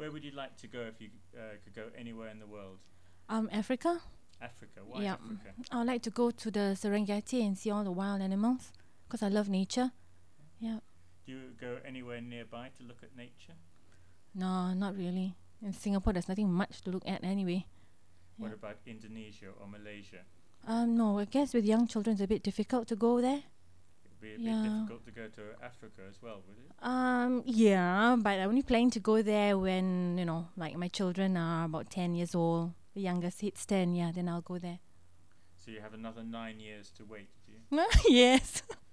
Where would you like to go if you could go anywhere in the world? Africa. Africa. Why Yeah. Africa? I would like to go to the Serengeti and see all the wild animals because I love nature. Yeah. Do you go anywhere nearby to look at nature? No, not really. In Singapore, there's nothing much to look at anyway. What Yeah. about Indonesia or Malaysia? No, I guess with young children it's a bit difficult to go there. It'd be a Yeah. bit difficult to go to Africa as well, would it? Yeah, but I'm only planning to go there when, like my children are about 10 years old. The youngest hits 10, yeah, then I'll go there. So you have another 9 years to wait, do you? Yes.